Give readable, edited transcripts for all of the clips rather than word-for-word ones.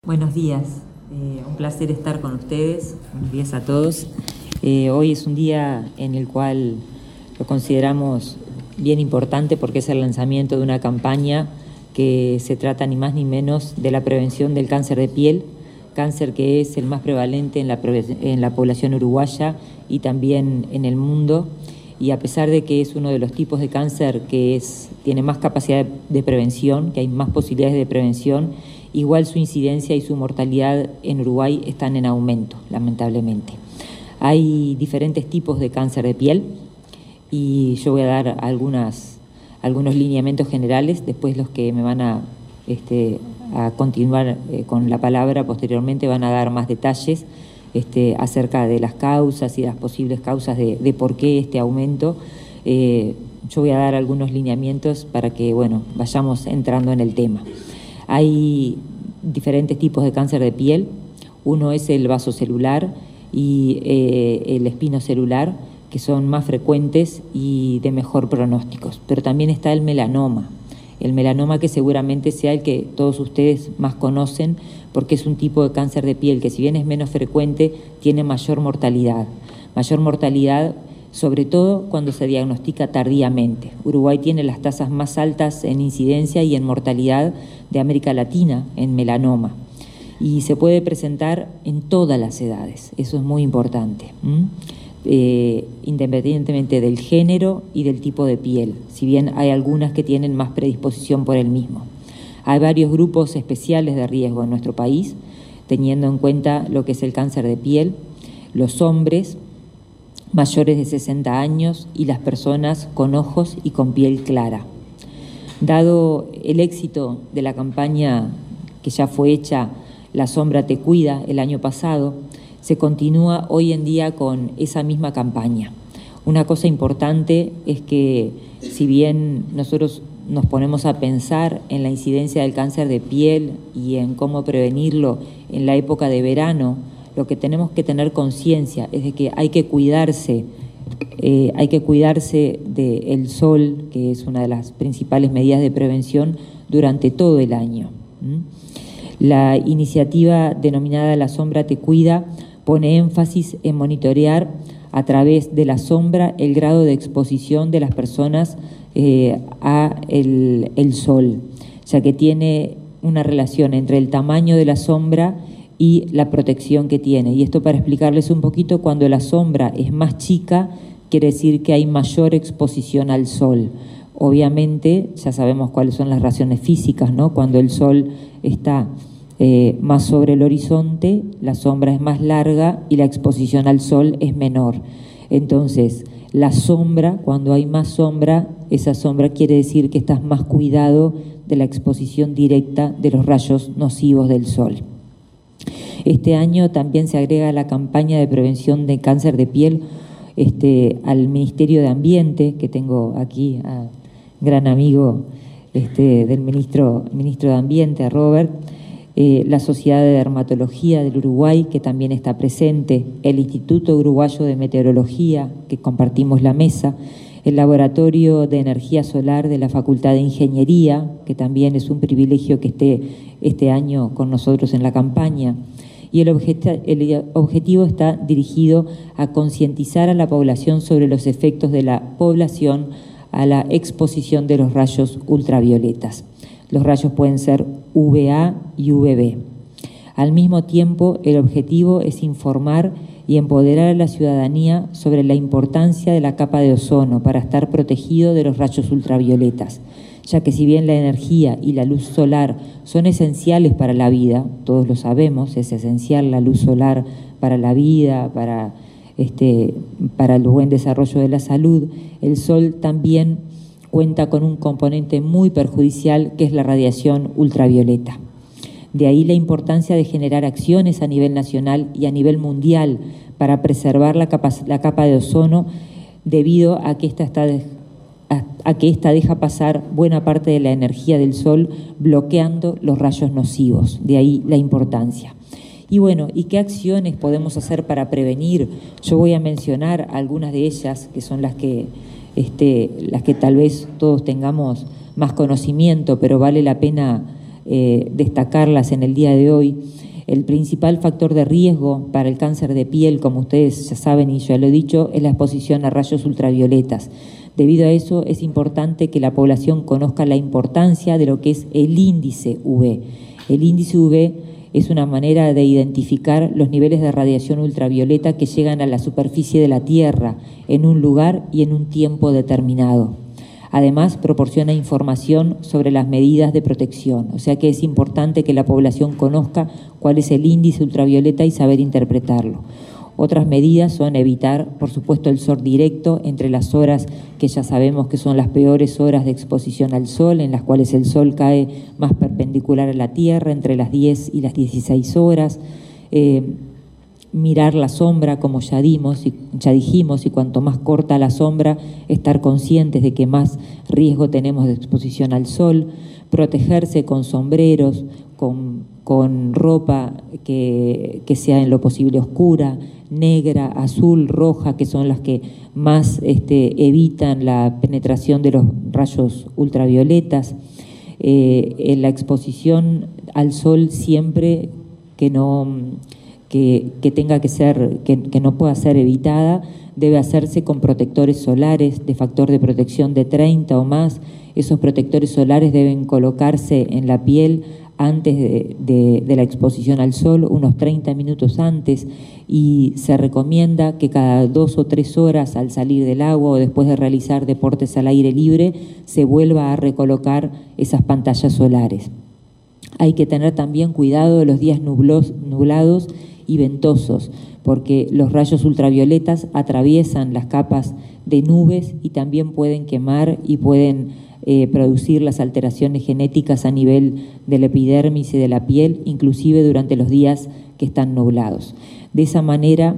Buenos días, un placer estar con ustedes. Buenos días a todos. Hoy es un día en el cual lo consideramos bien importante porque es el lanzamiento de una campaña que se trata ni más ni menos de la prevención del cáncer de piel, cáncer que es el más prevalente en la población uruguaya y también en el mundo. Y a pesar de que es uno de los tipos de cáncer que tiene más capacidad de prevención, que hay más posibilidades de prevención, igual su incidencia y su mortalidad en Uruguay están en aumento, lamentablemente. Hay diferentes tipos de cáncer de piel y yo voy a dar algunos lineamientos generales, después los que me van a continuar con la palabra posteriormente van a dar más detalles acerca de las causas y las posibles causas de por qué este aumento. Yo voy a dar algunos lineamientos para que vayamos entrando en el tema. Hay diferentes tipos de cáncer de piel. Uno es el vasocelular y el espinocelular, que son más frecuentes y de mejor pronóstico. Pero también está el melanoma que seguramente sea el que todos ustedes más conocen, porque es un tipo de cáncer de piel que, si bien es menos frecuente, tiene mayor mortalidad sobre todo cuando se diagnostica tardíamente. Uruguay tiene las tasas más altas en incidencia y en mortalidad de América Latina en melanoma, y se puede presentar en todas las edades, eso es muy importante, independientemente del género y del tipo de piel, si bien hay algunas que tienen más predisposición por el mismo. Hay varios grupos especiales de riesgo en nuestro país, teniendo en cuenta lo que es el cáncer de piel: los hombres mayores de 60 años y las personas con ojos y con piel clara. Dado el éxito de la campaña que ya fue hecha, La Sombra Te Cuida, el año pasado, se continúa hoy en día con esa misma campaña. Una cosa importante es que, si bien nosotros nos ponemos a pensar en la incidencia del cáncer de piel y en cómo prevenirlo en la época de verano, lo que tenemos que tener conciencia es de que hay que cuidarse del sol, que es una de las principales medidas de prevención durante todo el año. La iniciativa denominada La Sombra Te Cuida pone énfasis en monitorear a través de la sombra el grado de exposición de las personas a el sol, ya que tiene una relación entre el tamaño de la sombra y la protección que tiene. Y esto para explicarles un poquito: cuando la sombra es más chica, quiere decir que hay mayor exposición al sol. Obviamente, ya sabemos cuáles son las razones físicas, ¿no? Cuando el sol está más sobre el horizonte, la sombra es más larga y la exposición al sol es menor. Entonces, la sombra, cuando hay más sombra, esa sombra quiere decir que estás más cuidado de la exposición directa de los rayos nocivos del sol. Este año también se agrega la campaña de prevención de cáncer de piel al Ministerio de Ambiente, que tengo aquí a gran amigo del ministro de Ambiente, a Robert, la Sociedad de Dermatología del Uruguay, que también está presente, el Instituto Uruguayo de Meteorología, que compartimos la mesa, el Laboratorio de Energía Solar de la Facultad de Ingeniería, que también es un privilegio que esté este año con nosotros en la campaña. Y el objetivo está dirigido a concientizar a la población sobre los efectos de la población a la exposición de los rayos ultravioletas. Los rayos pueden ser UVA y UVB. Al mismo tiempo, el objetivo es informar y empoderar a la ciudadanía sobre la importancia de la capa de ozono para estar protegido de los rayos ultravioletas, ya que, si bien la energía y la luz solar son esenciales para la vida, todos lo sabemos, es esencial la luz solar para la vida, para el buen desarrollo de la salud, el sol también cuenta con un componente muy perjudicial, que es la radiación ultravioleta. De ahí la importancia de generar acciones a nivel nacional y a nivel mundial para preservar la capa de ozono, debido a que esta deja pasar buena parte de la energía del sol, bloqueando los rayos nocivos. De ahí la importancia. ¿Y qué acciones podemos hacer para prevenir? Yo voy a mencionar algunas de ellas, que son las que tal vez todos tengamos más conocimiento, pero vale la pena destacarlas en el día de hoy. El principal factor de riesgo para el cáncer de piel, como ustedes ya saben y ya lo he dicho, es la exposición a rayos ultravioletas. Debido a eso es importante que la población conozca la importancia de lo que es el índice UV. El índice UV es una manera de identificar los niveles de radiación ultravioleta que llegan a la superficie de la Tierra en un lugar y en un tiempo determinado. Además, proporciona información sobre las medidas de protección, o sea que es importante que la población conozca cuál es el índice ultravioleta y saber interpretarlo. Otras medidas son evitar, por supuesto, el sol directo entre las horas que ya sabemos que son las peores horas de exposición al sol, en las cuales el sol cae más perpendicular a la Tierra, entre las 10 y las 16 horas. Mirar la sombra, como ya dijimos, y cuanto más corta la sombra, estar conscientes de que más riesgo tenemos de exposición al sol, protegerse con sombreros, con ropa que sea en lo posible oscura, negra, azul, roja, que son las que más evitan la penetración de los rayos ultravioletas. En la exposición al sol siempre que tenga que ser, que no pueda ser evitada, debe hacerse con protectores solares de factor de protección de 30 o más. Esos protectores solares deben colocarse en la piel antes de la exposición al sol, unos 30 minutos antes, y se recomienda que cada 2 o 3 horas al salir del agua o después de realizar deportes al aire libre se vuelva a recolocar esas pantallas solares. Hay que tener también cuidado de los días nublados y ventosos, porque los rayos ultravioletas atraviesan las capas de nubes y también pueden quemar y pueden producir las alteraciones genéticas a nivel de la epidermis y de la piel, inclusive durante los días que están nublados. De esa manera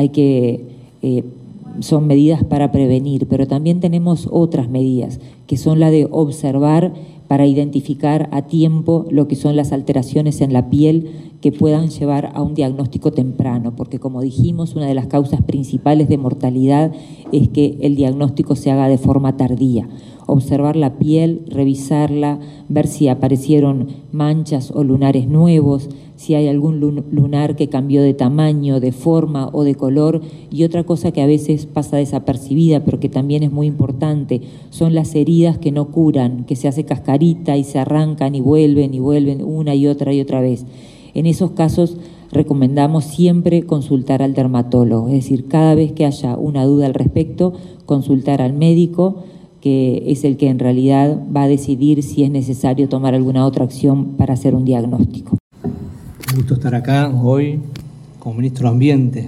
son medidas para prevenir, pero también tenemos otras medidas, que son la de observar para identificar a tiempo lo que son las alteraciones en la piel que puedan llevar a un diagnóstico temprano, porque como dijimos, una de las causas principales de mortalidad es que el diagnóstico se haga de forma tardía. Observar la piel, revisarla, ver si aparecieron manchas o lunares nuevos, si hay algún lunar que cambió de tamaño, de forma o de color. Y otra cosa que a veces pasa desapercibida, pero que también es muy importante, son las heridas que no curan, que se hace cascarita y se arrancan y vuelven una y otra vez. En esos casos recomendamos siempre consultar al dermatólogo, es decir, cada vez que haya una duda al respecto, consultar al médico, que es el que en realidad va a decidir si es necesario tomar alguna otra acción para hacer un diagnóstico. Un gusto estar acá hoy como Ministro de Ambiente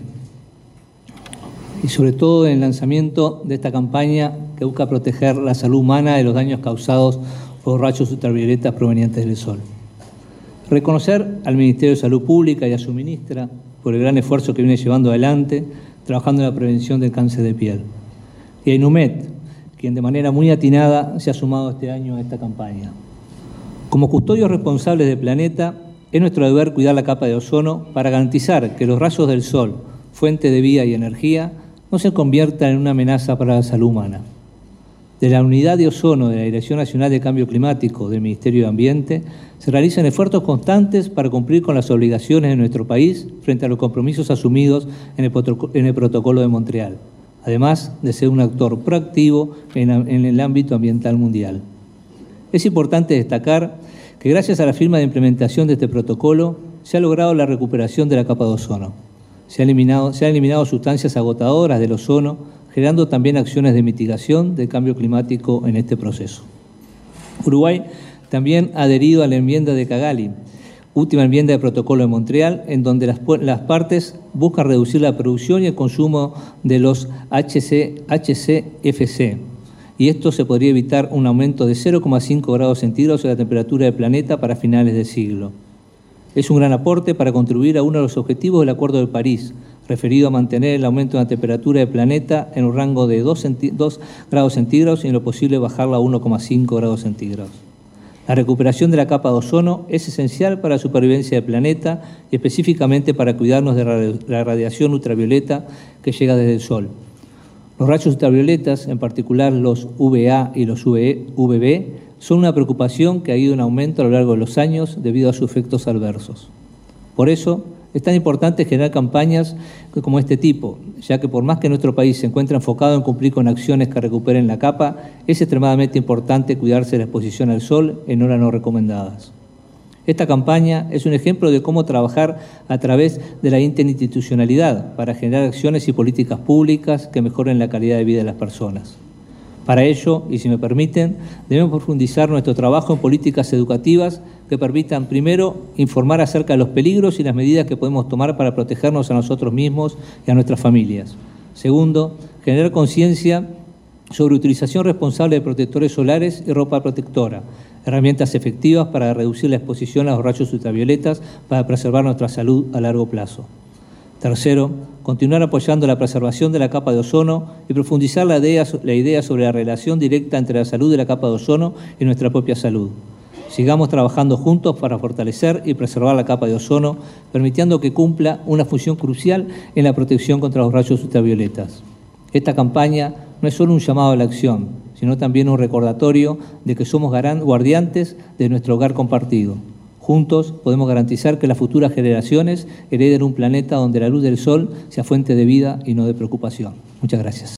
y sobre todo en el lanzamiento de esta campaña que busca proteger la salud humana de los daños causados por rayos ultravioletas provenientes del sol. Reconocer al Ministerio de Salud Pública y a su ministra por el gran esfuerzo que viene llevando adelante trabajando en la prevención del cáncer de piel. Y a Inumet, quien de manera muy atinada se ha sumado este año a esta campaña. Como custodios responsables del planeta, es nuestro deber cuidar la capa de ozono para garantizar que los rayos del sol, fuente de vida y energía, no se conviertan en una amenaza para la salud humana. De la Unidad de Ozono de la Dirección Nacional de Cambio Climático del Ministerio de Ambiente se realizan esfuerzos constantes para cumplir con las obligaciones de nuestro país frente a los compromisos asumidos en el Protocolo de Montreal, además de ser un actor proactivo en el ámbito ambiental mundial. Es importante destacar que gracias a la firma de implementación de este protocolo se ha logrado la recuperación de la capa de ozono. Se han eliminado sustancias agotadoras del ozono, generando también acciones de mitigación del cambio climático en este proceso. Uruguay también ha adherido a la enmienda de Cagali, última enmienda del Protocolo de Montreal, en donde las partes buscan reducir la producción y el consumo de los HCFC, y esto se podría evitar un aumento de 0,5 grados centígrados en la temperatura del planeta para finales del siglo. Es un gran aporte para contribuir a uno de los objetivos del Acuerdo de París, referido a mantener el aumento de la temperatura del planeta en un rango de 2 grados centígrados y en lo posible bajarla a 1,5 grados centígrados. La recuperación de la capa de ozono es esencial para la supervivencia del planeta y específicamente para cuidarnos de la radiación ultravioleta que llega desde el sol. Los rayos ultravioletas, en particular los UVA y los UVB, son una preocupación que ha ido en aumento a lo largo de los años debido a sus efectos adversos. Por eso es tan importante generar campañas como este tipo, ya que por más que nuestro país se encuentre enfocado en cumplir con acciones que recuperen la capa, es extremadamente importante cuidarse de la exposición al sol en horas no recomendadas. Esta campaña es un ejemplo de cómo trabajar a través de la interinstitucionalidad para generar acciones y políticas públicas que mejoren la calidad de vida de las personas. Para ello, y si me permiten, debemos profundizar nuestro trabajo en políticas educativas que permitan, primero, informar acerca de los peligros y las medidas que podemos tomar para protegernos a nosotros mismos y a nuestras familias. Segundo, generar conciencia sobre utilización responsable de protectores solares y ropa protectora, herramientas efectivas para reducir la exposición a los rayos ultravioletas para preservar nuestra salud a largo plazo. Tercero, continuar apoyando la preservación de la capa de ozono y profundizar la idea sobre la relación directa entre la salud de la capa de ozono y nuestra propia salud. Sigamos trabajando juntos para fortalecer y preservar la capa de ozono, permitiendo que cumpla una función crucial en la protección contra los rayos ultravioletas. Esta campaña no es solo un llamado a la acción, sino también un recordatorio de que somos guardiantes de nuestro hogar compartido. Juntos podemos garantizar que las futuras generaciones hereden un planeta donde la luz del sol sea fuente de vida y no de preocupación. Muchas gracias.